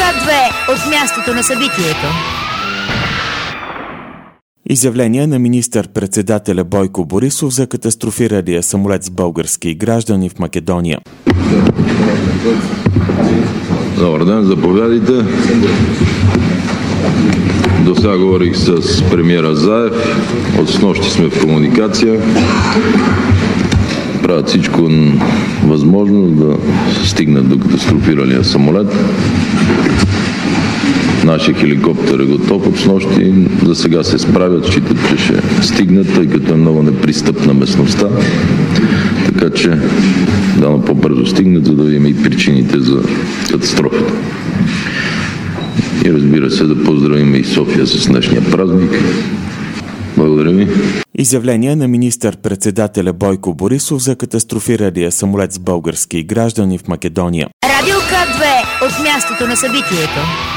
К2 от мястото на събитието. Изявление на министър-председателя Бойко Борисов за катастрофиралия самолет с български граждани в Македония. Добър ден, заповядайте. До сега говорих с премиера Заев. От снощи сме в комуникация. Правят всичко възможно да стигнат до катастрофиралия самолет. Нашия хеликоптер е готов от снощи. За сега се справят, считат, че ще стигнат, тъй като е много непристъпна местността. Така че дано по-бързо стигнат, за да видим и причините за катастрофата. И разбира се, да поздравим и София с днешния празник. Благодаря ви. Изявление на министър-председателя Бойко Борисов за катастрофиралия самолет с български граждани в Македония. Радио К2 от мястото на събитието.